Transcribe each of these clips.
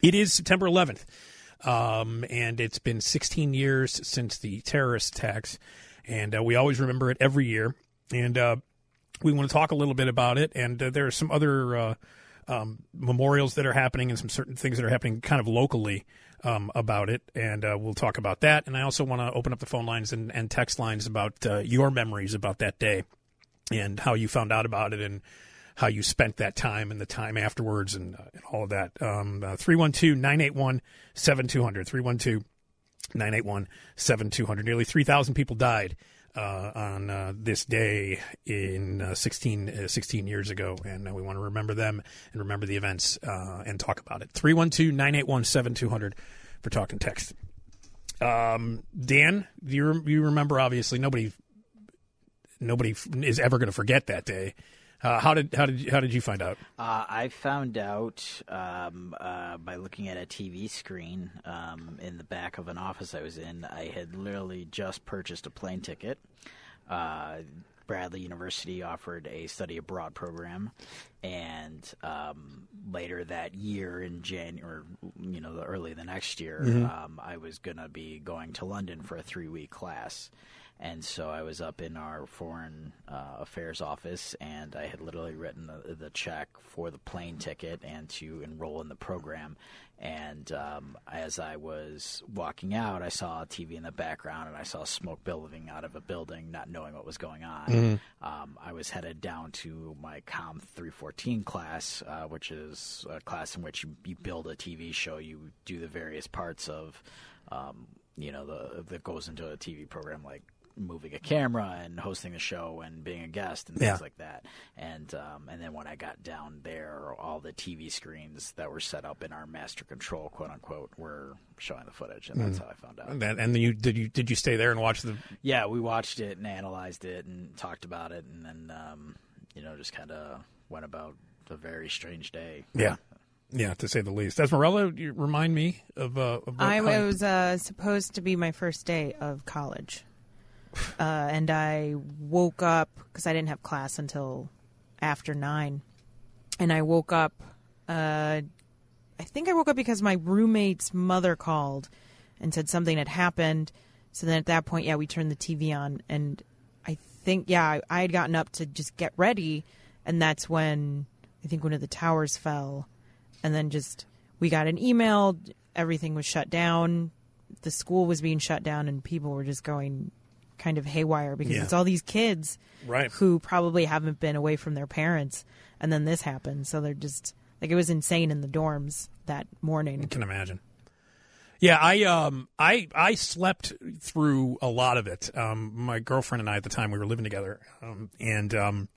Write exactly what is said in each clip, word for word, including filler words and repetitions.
It is September eleventh, um, and it's been sixteen years since the terrorist attacks, and uh, we always remember it every year. And uh, we want to talk a little bit about it, and uh, there are some other uh, um, memorials that are happening and some certain things that are happening kind of locally um, about it, and uh, we'll talk about that. And I also want to open up the phone lines and, and text lines about uh, your memories about that day and how you found out about it and how you spent that time and the time afterwards and, uh, and all of that. Um, uh, three one two, nine eight one, seven two zero zero, three one two, nine eight one, seven two zero zero. Nearly three thousand people died uh, on uh, this day in uh, sixteen, uh, sixteen years ago, and uh, we want to remember them and remember the events uh, and talk about it. three one two, nine eight one, seven two zero zero for talk and text. Um, Dan, do you, you remember, obviously, nobody, nobody is ever going to forget that day. Uh, how did how did you, how did you find out? Uh, I found out um, uh, by looking at a T V screen um, in the back of an office I was in. I had literally just purchased a plane ticket. Uh, Bradley University offered a study abroad program, and um, later that year in January, or you know, early the next year, mm-hmm. um, I was going to be going to London for a three-week class. And so I was up in our foreign uh, affairs office, and I had literally written the, the check for the plane ticket and to enroll in the program. And um, as I was walking out, I saw a T V in the background, and I saw smoke billowing out of a building, not knowing what was going on. Mm-hmm. Um, I was headed down to my Com three fourteen class, uh, which is a class in which you, you build a T V show. You do the various parts of, um, you know, the that goes into a T V program, like moving a camera and hosting a show and being a guest and things yeah. like that. And um, and then when I got down there, all the T V screens that were set up in our master control, quote unquote, were showing the footage, and that's mm. how I found out. And then, and then you did you did you stay there and watch the? Yeah, we watched it and analyzed it and talked about it, and then um, you know just kind of went about a very strange day. Yeah. Yeah, to say the least. Esmeralda, you remind me of. Uh, of I how... was uh, supposed to be my first day of college. Uh, and I woke up because I didn't have class until after nine. And I woke up, uh, I think I woke up because my roommate's mother called and said something had happened. So then at that point, yeah, we turned the T V on. And I think, yeah, I, I had gotten up to just get ready. And that's when I think one of the towers fell. And then just we got an email. Everything was shut down. The school was being shut down, and people were just going kind of haywire because yeah. it's all these kids right. who probably haven't been away from their parents, and then this happened. So they're just like, it was insane in the dorms that morning. I can imagine. Yeah, I um I I slept through a lot of it. Um, my girlfriend and I at the time, we were living together, um, and um,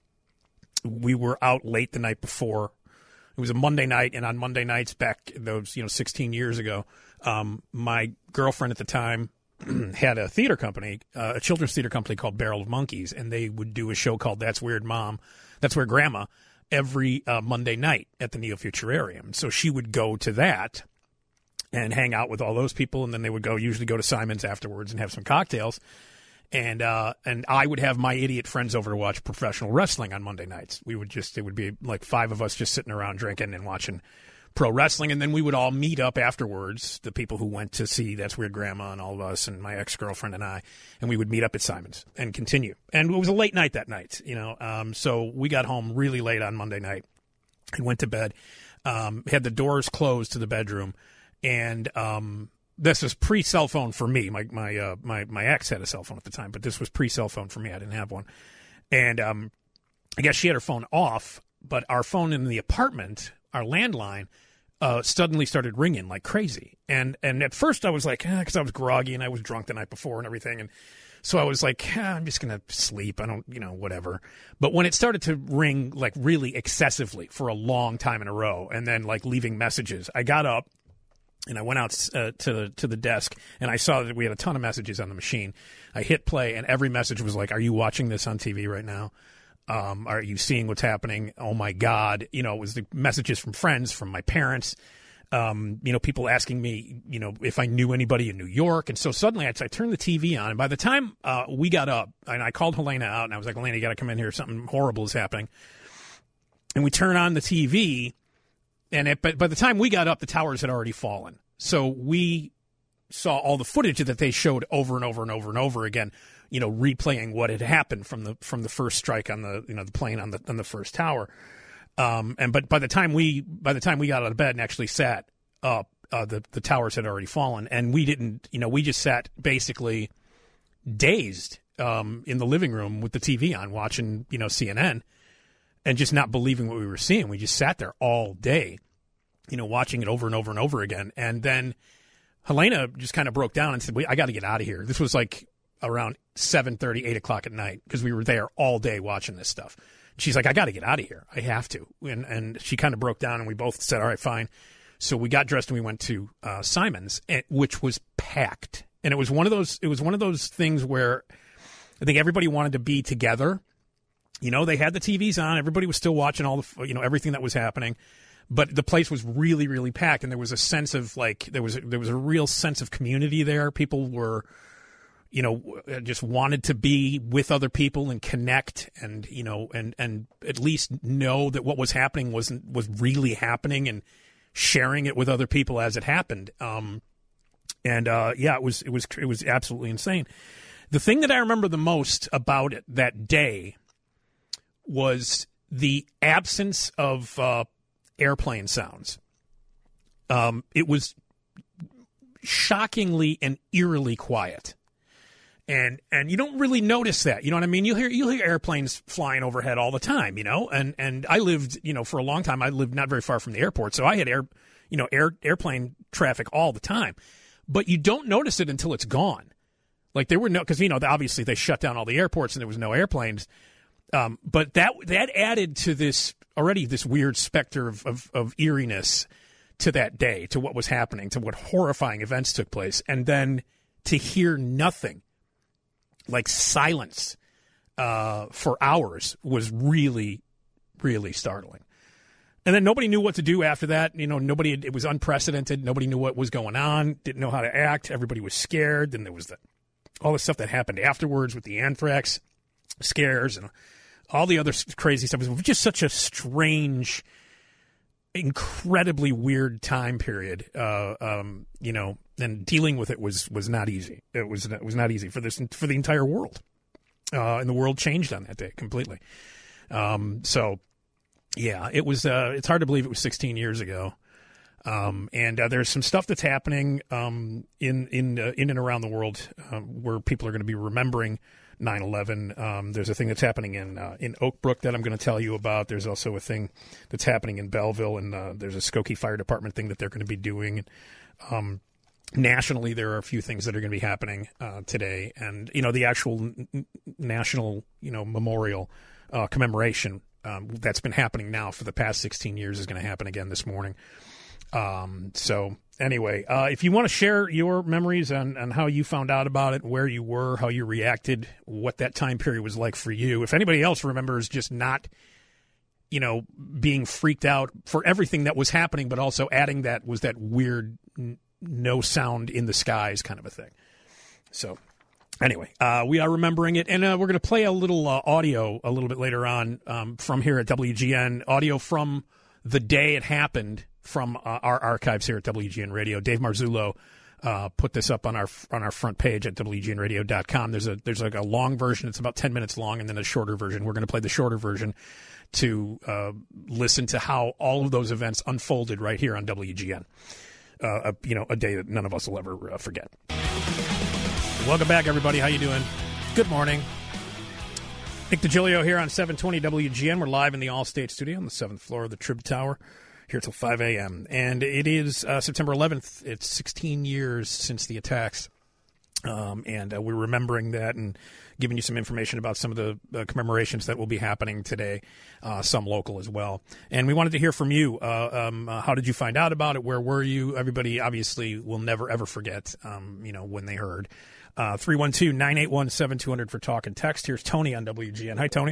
we were out late the night before. It was a Monday night, and on Monday nights back those you know sixteen years ago, um, my girlfriend at the time had a theater company, uh, a children's theater company called Barrel of Monkeys, and they would do a show called That's Weird Mom, That's Weird Grandma every uh, Monday night at the Neo Futurarium. So she would go to that and hang out with all those people, and then they would go usually go to Simon's afterwards and have some cocktails. And uh, and I would have my idiot friends over to watch professional wrestling on Monday nights. We would just, it would be like five of us just sitting around drinking and watching pro wrestling, and then we would all meet up afterwards, the people who went to see That's Weird Grandma and all of us and my ex-girlfriend and I, and we would meet up at Simon's and continue. And it was a late night that night, you know, um, so we got home really late on Monday night and went to bed, um, had the doors closed to the bedroom, and um, this was pre-cell phone for me. My my uh, my my ex had a cell phone at the time, but this was pre-cell phone for me. I didn't have one. And um, I guess she had her phone off, but our phone in the apartment, our landline, uh, suddenly started ringing like crazy. And and at first I was like, because eh, I was groggy and I was drunk the night before and everything. And so I was like, eh, I'm just going to sleep. I don't, you know, whatever. But when it started to ring like really excessively for a long time in a row and then like leaving messages, I got up and I went out uh, to the to the desk and I saw that we had a ton of messages on the machine. I hit play and every message was like, are you watching this on T V right now? Um, are you seeing what's happening? Oh, my God. You know, it was the messages from friends, from my parents, um, you know, people asking me, you know, if I knew anybody in New York. And so suddenly I, I turned the T V on. And by the time uh, we got up, and I called Helena out, and I was like, Helena, you got to come in here. Something horrible is happening. And we turn on the T V. and it, but by the time we got up, the towers had already fallen. So we saw all the footage that they showed over and over and over and over again, you know, replaying what had happened from the from the first strike on the you know the plane on the on the first tower. Um, and but by the time we by the time we got out of bed and actually sat up, uh, the the towers had already fallen, and we didn't. You know, we just sat basically dazed um, in the living room with the T V on, watching you know C N N, and just not believing what we were seeing. We just sat there all day, you know, watching it over and over and over again. And then Helena just kind of broke down and said, "Wait, I got to get out of here." This was like around seven thirty, eight o'clock at night, because we were there all day watching this stuff. She's like, I got to get out of here. I have to. And and she kind of broke down, and we both said, all right, fine. So we got dressed and we went to uh, Simon's, which was packed. And it was one of those. It was one of those things where I think everybody wanted to be together. You know, they had the T Vs on. Everybody was still watching all the, you know, everything that was happening. But the place was really, really packed, and there was a sense of like there was there was a real sense of community there. People were, you know, just wanted to be with other people and connect, and you know, and and at least know that what was happening wasn't was really happening, and sharing it with other people as it happened. Um, and uh, yeah, it was it was it was absolutely insane. The thing that I remember the most about it that day was the absence of uh, airplane sounds. Um, it was shockingly and eerily quiet. And and you don't really notice that, you know what I mean? You hear you hear airplanes flying overhead all the time, you know. And and I lived, you know, for a long time. I lived not very far from the airport, so I had air, you know, air airplane traffic all the time. But you don't notice it until it's gone. Like there were no, because you know obviously they shut down all the airports and there was no airplanes. Um, but that that added to this already this weird specter of, of of eeriness to that day, to what was happening, to what horrifying events took place, and then to hear nothing. Like silence uh, for hours was really, really startling. And then nobody knew what to do after that. You know, nobody, it was unprecedented. Nobody knew what was going on, didn't know how to act. Everybody was scared. Then there was the, all the stuff that happened afterwards with the anthrax scares and all the other crazy stuff. It was just such a strange, incredibly weird time period, uh, um, you know, and dealing with it was, was not easy. It was it was not easy for this for the entire world, uh, and the world changed on that day completely. Um, so, yeah, it was. Uh, it's hard to believe it was sixteen years ago, um, and uh, there's some stuff that's happening um, in in uh, in and around the world um, where people are going to be remembering nine eleven. Um, there's a thing that's happening in uh, in Oak Brook that I'm going to tell you about. There's also a thing that's happening in Belleville, and uh, there's a Skokie Fire Department thing that they're going to be doing. Um, nationally, there are a few things that are going to be happening uh, today, and you know the actual n- national you know memorial uh, commemoration um, that's been happening now for the past sixteen years is going to happen again this morning. Um, so. Anyway, uh, if you want to share your memories on, on how you found out about it, where you were, how you reacted, what that time period was like for you. If anybody else remembers just not, you know, being freaked out for everything that was happening, but also adding that was that weird n- no sound in the skies kind of a thing. So anyway, uh, we are remembering it, and uh, we're going to play a little uh, audio a little bit later on um, from here at W G N, audio from the day it happened, from uh, our archives here at W G N Radio. Dave Marzullo uh, put this up on our on our front page at W G N radio dot com. There's a there's like a long version. It's about ten minutes long, and then a shorter version. We're going to play the shorter version to uh, listen to how all of those events unfolded right here on W G N. Uh, a, you know, a day that none of us will ever uh, forget. Welcome back, everybody. How you doing? Good morning. Nick DiGilio here on seven twenty W G N. We're live in the Allstate studio on the seventh floor of the Trib Tower. Here till five a.m. And it is uh, September eleventh. It's sixteen years since the attacks. Um, and uh, we're remembering that and giving you some information about some of the uh, commemorations that will be happening today, uh, some local as well. And we wanted to hear from you. Uh, um, uh, how did you find out about it? Where were you? Everybody obviously will never, ever forget, um, you know, when they heard. Uh, three one two, nine eight one, seven two zero zero for talk and text. Here's Tony on W G N. Hi, Tony.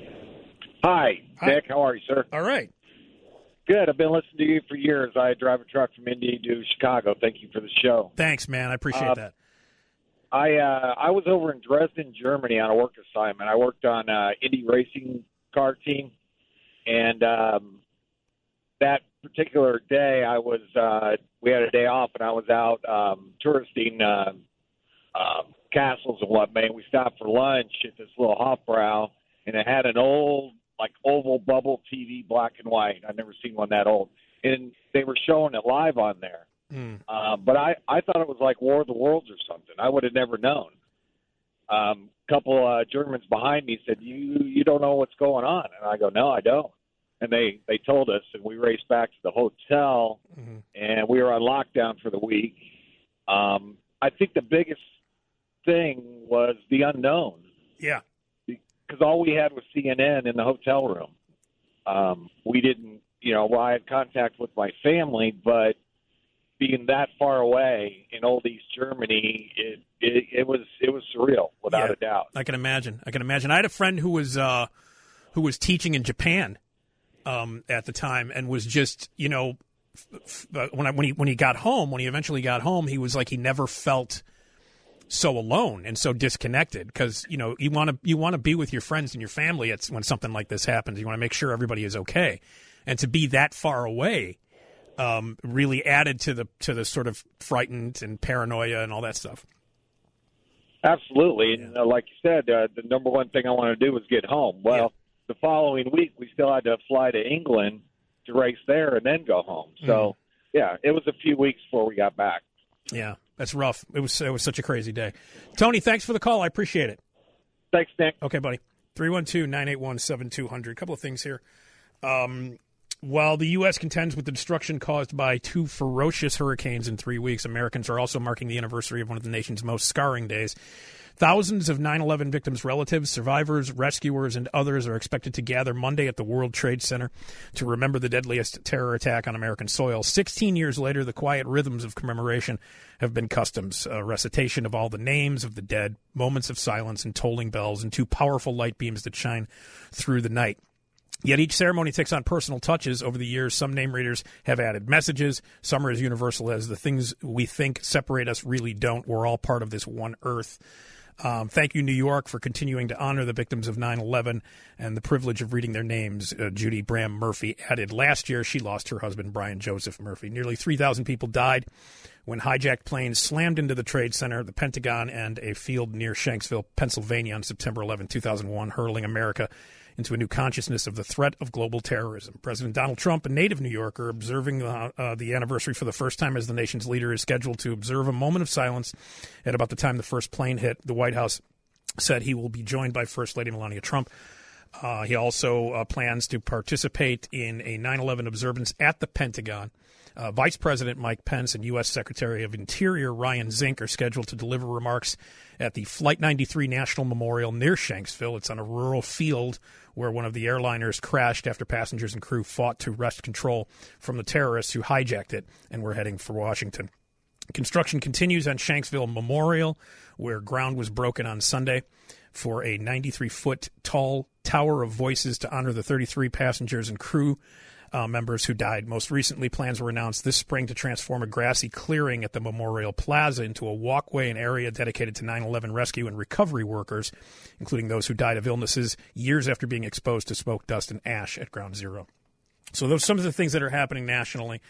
Hi, Hi. Nick. How are you, sir? All right. Good. I've been listening to you for years. I drive a truck from Indy to Chicago. Thank you for the show. Thanks, man. I appreciate uh, that. I uh, I was over in Dresden, Germany on a work assignment. I worked on uh Indy racing car team, and um, that particular day, I was uh, we had a day off, and I was out um, touristing uh, uh, castles and whatnot. And we stopped for lunch at this little Hofbrau, and it had an old, like, oval bubble T V, black and white. I've never seen one that old. And they were showing it live on there. Mm. Uh, but I, I thought it was like War of the Worlds or something. I would have never known. Um, a couple uh, Germans behind me said, you you don't know what's going on. And I go, no, I don't. And they, they told us, and we raced back to the hotel, mm-hmm. and we were on lockdown for the week. Um, I think the biggest thing was the unknown. Yeah. Because all we had was C N N in the hotel room. Um, we didn't, you know, well, I had contact with my family, but being that far away in old East Germany, it it, it was it was surreal, without yeah, a doubt. I can imagine. I can imagine. I had a friend who was uh, who was teaching in Japan um, at the time, and was just, you know, f- f- when I, when he when he got home, when he eventually got home, he was like he never felt so alone and so disconnected, because, you know, you want to you want to be with your friends and your family. It's when something like this happens, you want to make sure everybody is okay, and to be that far away um, really added to the to the sort of frightened and paranoia and all that stuff. Absolutely, and uh, like you said, uh, the number one thing I wanted to do was get home. Well, yeah. The following week we still had to fly to England to race there and then go home. So mm. yeah, it was a few weeks before we got back. Yeah. That's rough. It was it was such a crazy day. Tony, thanks for the call. I appreciate it. Thanks, Nick. Okay, buddy. three one two, nine eight one, seven two zero zero. A couple of things here. Um, while the U S contends with the destruction caused by two ferocious hurricanes in three weeks, Americans are also marking the anniversary of one of the nation's most scarring days. Thousands of nine eleven victims' relatives, survivors, rescuers, and others are expected to gather Monday at the World Trade Center to remember the deadliest terror attack on American soil. Sixteen years later, the quiet rhythms of commemoration have been customs, a recitation of all the names of the dead, moments of silence and tolling bells, and two powerful light beams that shine through the night. Yet each ceremony takes on personal touches. Over the years, some name readers have added messages. Some are as universal as the things we think separate us really don't. We're all part of this one earth. Um, thank you, New York, for continuing to honor the victims of nine eleven and the privilege of reading their names, uh, Judy Bram Murphy added. Last year, she lost her husband, Brian Joseph Murphy. Nearly three thousand people died when hijacked planes slammed into the Trade Center, the Pentagon, and a field near Shanksville, Pennsylvania on September eleventh, two thousand one, hurling America into a new consciousness of the threat of global terrorism. President Donald Trump, a native New Yorker, observing uh, uh, the anniversary for the first time as the nation's leader, is scheduled to observe a moment of silence at about the time the first plane hit. The White House said he will be joined by First Lady Melania Trump. Uh, he also uh, plans to participate in a nine eleven observance at the Pentagon. Uh, Vice President Mike Pence and U S Secretary of Interior Ryan Zink are scheduled to deliver remarks at the Flight ninety-three National Memorial near Shanksville. It's on a rural field where one of the airliners crashed after passengers and crew fought to wrest control from the terrorists who hijacked it and were heading for Washington. Construction continues on Shanksville Memorial, where ground was broken on Sunday for a ninety-three foot tall tower of voices to honor the thirty-three passengers and crew Uh, members who died. Most recently, plans were announced this spring to transform a grassy clearing at the Memorial Plaza into a walkway and area dedicated to nine eleven rescue and recovery workers, including those who died of illnesses years after being exposed to smoke, dust, and ash at Ground Zero. So those are some of the things that are happening nationally.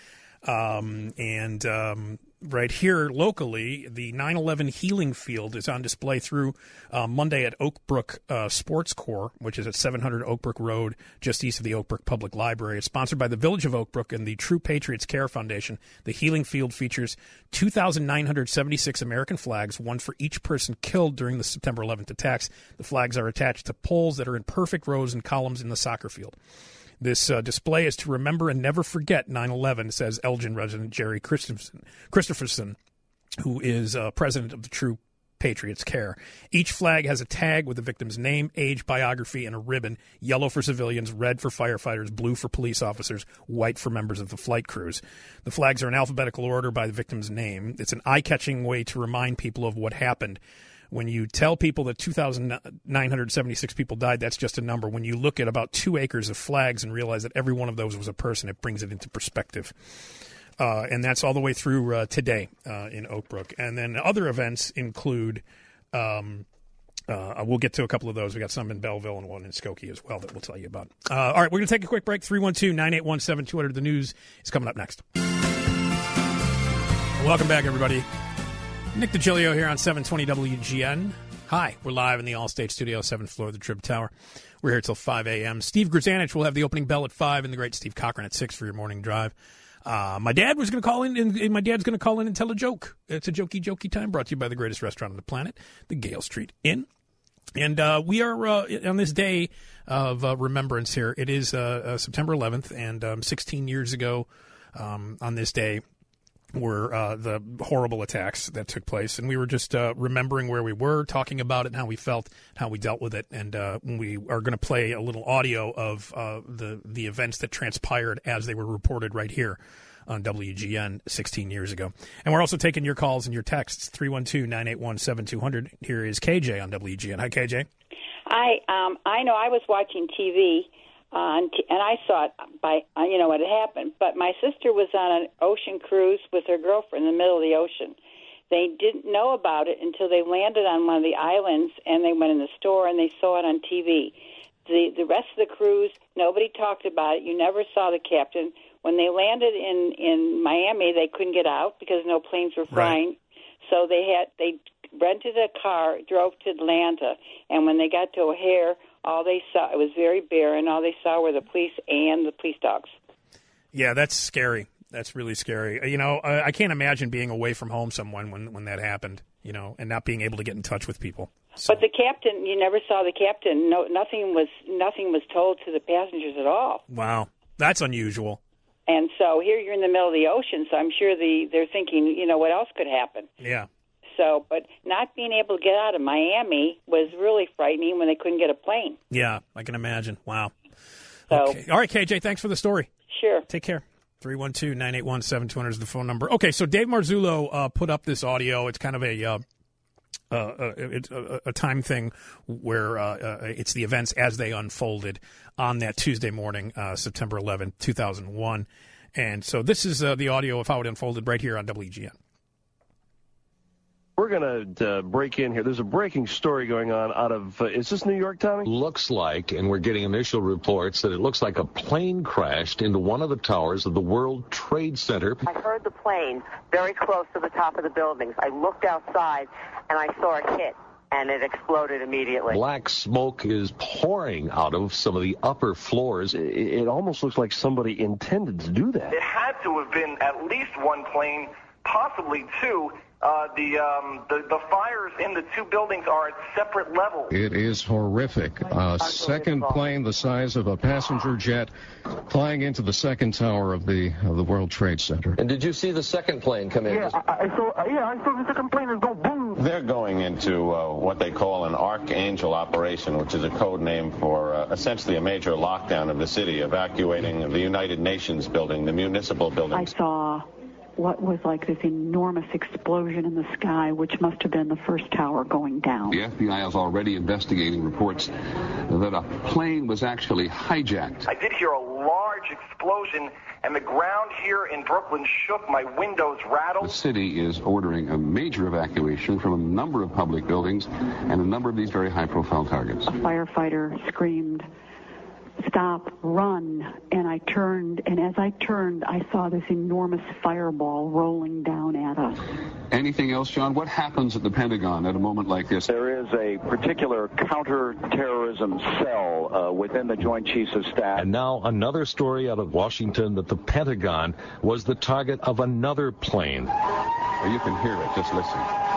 Um, and um, right here locally, the nine eleven Healing Field is on display through uh, Monday at Oakbrook uh, Sports Corps, which is at seven hundred Oakbrook Road, just east of the Oakbrook Public Library. It's sponsored by the Village of Oakbrook and the True Patriots Care Foundation. The Healing Field features two thousand nine hundred seventy-six American flags, one for each person killed during the September eleventh attacks. The flags are attached to poles that are in perfect rows and columns in the soccer field. This uh, display is to remember and never forget nine eleven, says Elgin resident Jerry Christopherson, Christopherson who is uh, president of the True Patriots Care. Each flag has a tag with the victim's name, age, biography, and a ribbon, yellow for civilians, red for firefighters, blue for police officers, white for members of the flight crews. The flags are in alphabetical order by the victim's name. It's an eye-catching way to remind people of what happened. When you tell people that two thousand nine hundred seventy-six people died, that's just a number. When you look at about two acres of flags and realize that every one of those was a person, it brings it into perspective. Uh, and that's all the way through uh, today uh, in Oakbrook. And then other events include um, Uh, we'll get to a couple of those. We got some in Belleville and one in Skokie as well that we'll tell you about. Uh, all right, we're going to take a quick break. three one two, nine eight one, seven two zero zero. The news is coming up next. Welcome back, everybody. Nick DiGilio here on seven twenty W G N. Hi, we're live in the Allstate Studio, seventh floor of the Trib Tower. We're here till five a.m. Steve Grzanich will have the opening bell at five, and the great Steve Cochran at six for your morning drive. Uh, my dad was going to call in, and, and my dad's going to call in and tell a joke. It's a jokey, jokey time brought to you by the greatest restaurant on the planet, the Gale Street Inn. And uh, we are uh, on this day of uh, remembrance here. It is uh, uh, September eleventh, and um, sixteen years ago um, on this day were uh, the horrible attacks that took place. And we were just uh, remembering where we were, talking about it, and how we felt, how we dealt with it. And uh, we are going to play a little audio of uh, the, the events that transpired as they were reported right here on W G N sixteen years ago. And we're also taking your calls and your texts, three one two, nine eight one, seven two zero zero. Here is K J on W G N. Hi, K J. Hi. Um, I know I was watching T V, uh, and, t- and I saw it by, uh, you know, what had happened. But my sister was on an ocean cruise with her girlfriend in the middle of the ocean. They didn't know about it until they landed on one of the islands, and they went in the store, and they saw it on T V. The, the rest of the cruise, nobody talked about it. You never saw the captain. When they landed in, in Miami, they couldn't get out because no planes were flying. Right. So they had they rented a car, drove to Atlanta, and when they got to O'Hare, all they saw, it was very barren. All they saw were the police and the police dogs. Yeah, that's scary. That's really scary. You know, I, I can't imagine being away from home someone when, when that happened, you know, and not being able to get in touch with people. So. But the captain, you never saw the captain. No, nothing was nothing was told to the passengers at all. Wow, that's unusual. And so here you're in the middle of the ocean, so I'm sure the they're thinking, you know, what else could happen? Yeah. So, but not being able to get out of Miami was really frightening when they couldn't get a plane. Yeah, I can imagine. Wow. So, okay. All right, K J, thanks for the story. Sure. Take care. three one two, nine eight one, seven two zero zero is the phone number. Okay, so Dave Marzullo uh, put up this audio. It's kind of a... Uh, Uh, uh, it's a, a time thing where uh, uh, it's the events as they unfolded on that Tuesday morning, uh, September eleventh, two thousand one. And so this is uh, the audio of how it unfolded right here on W G N. We're going to uh, break in here. There's a breaking story going on out of, uh, is this New York, Tommy? Looks like, and we're getting initial reports, that it looks like a plane crashed into one of the towers of the World Trade Center. I heard the plane very close to the top of the buildings. I looked outside, and I saw it hit, and it exploded immediately. Black smoke is pouring out of some of the upper floors. It, it almost looks like somebody intended to do that. It had to have been at least one plane, possibly two. Uh, the, um, the the fires in the two buildings are at separate levels. It is horrific. A second plane the size of a passenger jet flying into the second tower of the of the World Trade Center. And did you see the second plane come in? Yeah, I, I saw. Uh, yeah, I saw the second plane go boom. They're going into uh, what they call an Archangel operation, which is a code name for uh, essentially a major lockdown of the city, evacuating the United Nations building, the municipal buildings. I saw what was like this enormous explosion in the sky, which must have been the first tower going down. The F B I is already investigating reports that a plane was actually hijacked. I did hear a large explosion, and the ground here in Brooklyn shook. My windows rattled. The city is ordering a major evacuation from a number of public buildings and a number of these very high-profile targets. A firefighter screamed, "Stop, run," and I turned, and as I turned, I saw this enormous fireball rolling down at us. Anything else, John? What happens at the Pentagon at a moment like this? There is a particular counterterrorism cell uh, within the Joint Chiefs of Staff. And now another story out of Washington that the Pentagon was the target of another plane. Well, you can hear it. Just listen.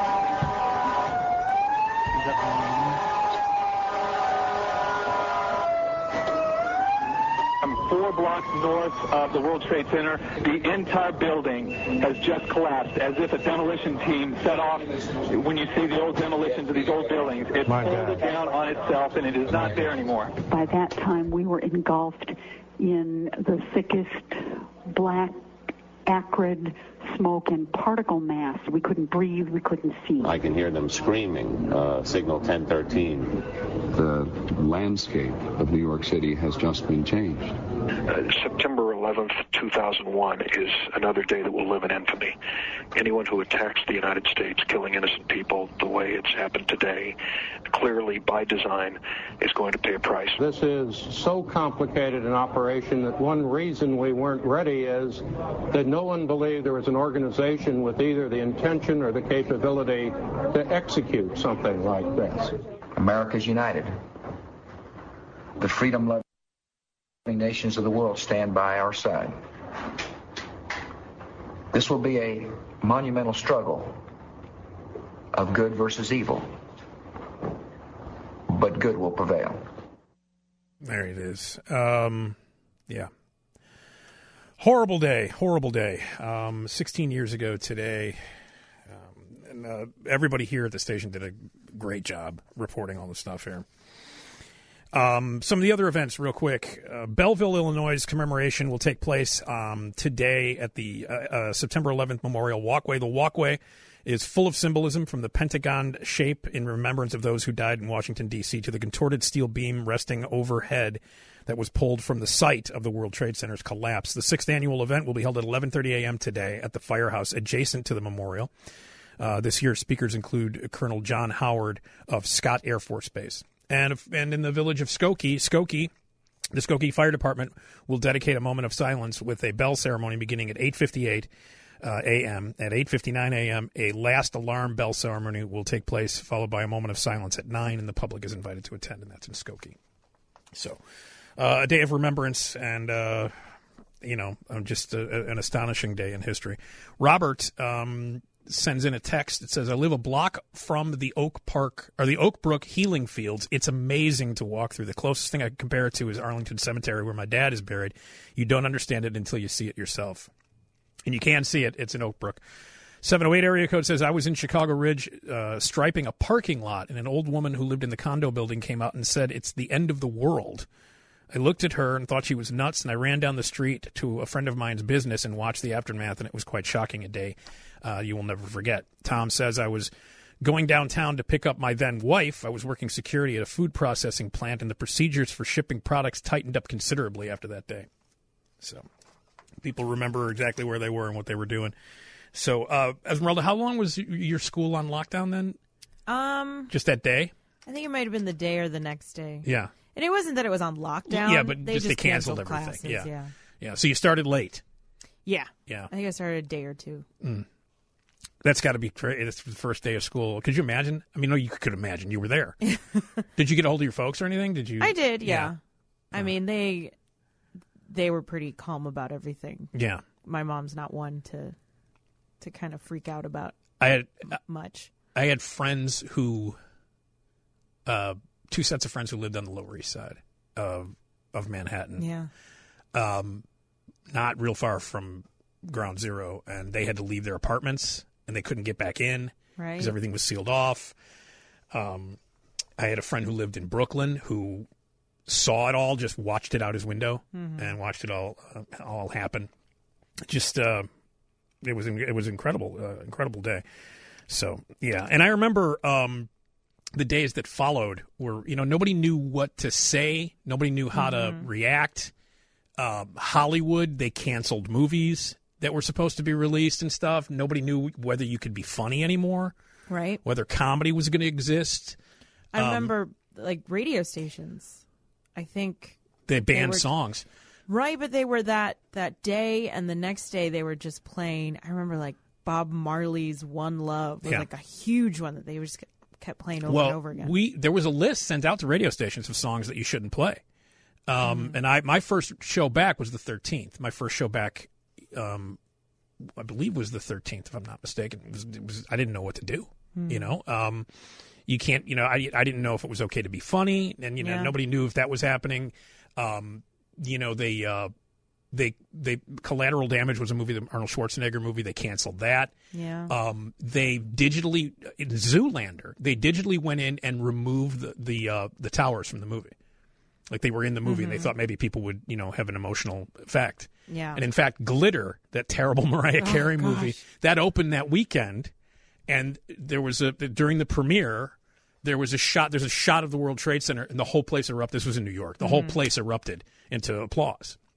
Four blocks north of the World Trade Center, the entire building has just collapsed, as if a demolition team set off. When you see the old demolitions of these old buildings, it folded down on itself, and it is not there anymore. By that time, we were engulfed in the thickest black, acrid smoke and particle mass. We couldn't breathe. We couldn't see. I can hear them screaming, uh, signal ten thirteen. The landscape of New York City has just been changed. Uh, September eleventh eleventh, two thousand one is another day that will live in infamy. Anyone who attacks the United States, killing innocent people the way it's happened today, clearly by design, is going to pay a price. This is so complicated an operation that one reason we weren't ready is that no one believed there was an organization with either the intention or the capability to execute something like this. America's united. The freedom-loving nations of the world stand by our side. This will be a monumental struggle of good versus evil, but good will prevail. There it is. Um, yeah. Horrible day. Horrible day. Um, sixteen years ago today. Um, and uh, everybody here at the station did a great job reporting all the stuff here. Um, some of the other events, real quick. Uh, Belleville, Illinois' commemoration will take place um, today at the uh, uh, September eleventh Memorial Walkway. The walkway is full of symbolism, from the pentagon shape in remembrance of those who died in Washington, D C, to the contorted steel beam resting overhead that was pulled from the site of the World Trade Center's collapse. The sixth annual event will be held at eleven thirty a.m. today at the firehouse adjacent to the memorial. Uh, this year's speakers include Colonel John Howard of Scott Air Force Base. And and in the village of Skokie, Skokie, the Skokie Fire Department will dedicate a moment of silence with a bell ceremony beginning at eight fifty-eight uh, a.m. At eight fifty-nine a.m., a last alarm bell ceremony will take place, followed by a moment of silence at nine, and the public is invited to attend, and that's in Skokie. So uh, a day of remembrance and, uh, you know, just a, an astonishing day in history. Robert um sends in a text that says, I live a block from the Oak Park or the Oak Brook Healing Fields. It's amazing to walk through. The closest thing I can compare it to is Arlington Cemetery, where my dad is buried. You don't understand it until you see it yourself. And you can see it. It's in Oak Brook. seven oh eight area code says, I was in Chicago Ridge uh, striping a parking lot, and an old woman who lived in the condo building came out and said, it's the end of the world. I looked at her and thought she was nuts, and I ran down the street to a friend of mine's business and watched the aftermath, and it was quite shocking. A day uh, you will never forget. Tom says, I was going downtown to pick up my then wife. I was working security at a food processing plant, and the procedures for shipping products tightened up considerably after that day. So people remember exactly where they were and what they were doing. So, uh, Esmeralda, how long was your school on lockdown then? Um, Just that day? I think it might have been the day or the next day. Yeah. And it wasn't that it was on lockdown. Yeah, but they just, just they canceled, canceled everything. classes, Yeah. yeah. Yeah. So you started late. Yeah. Yeah. I think I started a day or two. Mm. That's got to be crazy. It's the first day of school. Could you imagine? I mean, no, you could imagine. You were there. Did you get a hold of your folks or anything? Did you? I did, yeah. yeah. I mean, they they were pretty calm about everything. Yeah. My mom's not one to to kind of freak out about I had much. I had friends who, uh, two sets of friends who lived on the Lower East Side of of Manhattan. Yeah. Um, not real far from Ground Zero, and they had to leave their apartments, and they couldn't get back in right, because everything was sealed off. Um, I had a friend who lived in Brooklyn who saw it all, just watched it out his window, mm-hmm. and watched it all uh, all happen. Just uh, it was it was incredible, uh, incredible day. So yeah, and I remember um, the days that followed were, you know, nobody knew what to say, nobody knew how mm-hmm. to react. Um, Hollywood, they canceled movies that were supposed to be released and stuff. Nobody knew whether you could be funny anymore, right? Whether comedy was going to exist. I um, remember like radio stations. I think they banned they were, songs, right? But they were that that day, and the next day they were just playing. I remember like Bob Marley's "One Love" was yeah. like a huge one that they just kept playing over well, and over again. We there was a list sent out to radio stations of songs that you shouldn't play. Um, mm. And I my first show back was the thirteenth. My first show back, um, I believe, was the thirteenth, if I'm not mistaken. It was, it was I didn't know what to do. Mm. You know, um, you can't. You know, I I didn't know if it was okay to be funny, and you know, yeah. nobody knew if that was happening. Um, you know, they uh, they they Collateral Damage was a movie, the Arnold Schwarzenegger movie. They canceled that. Yeah. Um, they digitally in Zoolander. They digitally went in and removed the the uh, the towers from the movie. Like they were in the movie, mm-hmm. and they thought maybe people would, you know, have an emotional effect. Yeah. And in fact, Glitter, that terrible Mariah oh, Carey gosh. movie, that opened that weekend, and there was a during the premiere, there was a shot. There's a shot of the World Trade Center, and the whole place erupted. This was in New York. The mm-hmm. whole place erupted into applause.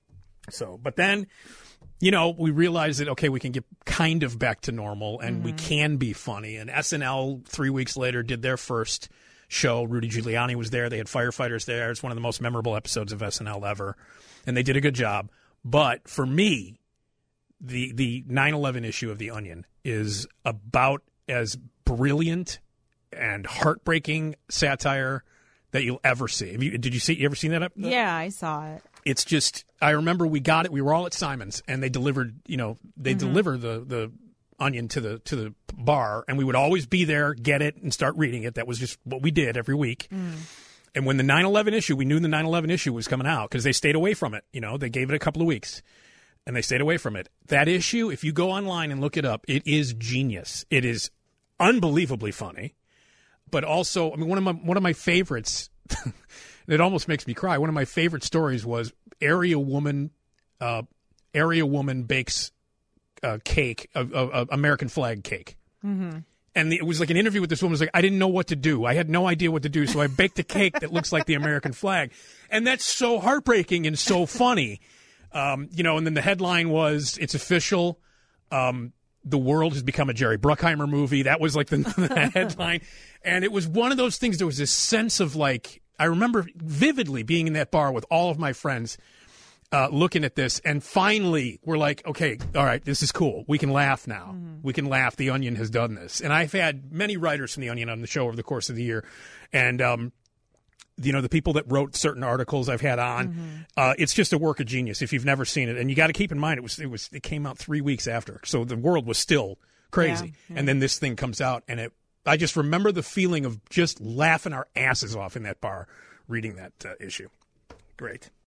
So, but then, you know, we realized that, okay, we can get kind of back to normal and mm-hmm. we can be funny. And S N L three weeks later did their first show. Rudy Giuliani was there. They had firefighters there. It's one of the most memorable episodes of S N L ever. And they did a good job. But for me, the the nine eleven issue of The Onion is about as brilliant and heartbreaking satire that you'll ever see. Have you, did you see? You ever seen that? Up? Yeah, I saw it. It's just, I remember we got it. We were all at Simon's, and they delivered. You know, they mm-hmm. deliver the the Onion to the to the bar, and we would always be there, get it, and start reading it. That was just what we did every week. Mm. And when the nine eleven issue, we knew the nine eleven issue was coming out because they stayed away from it. You know, they gave it a couple of weeks. And they stayed away from it. That issue, if you go online and look it up, it is genius. It is unbelievably funny, but also, I mean, one of my one of my favorites. It almost makes me cry. One of my favorite stories was area woman, uh, area woman bakes uh, cake, a, a, a American flag cake, mm-hmm. and the, it was like an interview with this woman. It was like, I didn't know what to do. I had no idea what to do, so I baked a cake that looks like the American flag, and that's so heartbreaking and so funny. Um, you know, and then the headline was, it's official, um, the world has become a Jerry Bruckheimer movie. That was like the, the headline. And it was one of those things, there was this sense of like, I remember vividly being in that bar with all of my friends uh, looking at this. And finally, we're like, okay, all right, this is cool. We can laugh now. Mm-hmm. We can laugh. The Onion has done this. And I've had many writers from The Onion on the show over the course of the year. And, um, you know, the people that wrote certain articles I've had on, mm-hmm. uh, it's just a work of genius if you've never seen it. And you got to keep in mind, it was it was it came out three weeks after. So the world was still crazy. Yeah, yeah. And then this thing comes out. And it, I just remember the feeling of just laughing our asses off in that bar reading that uh, issue. Great.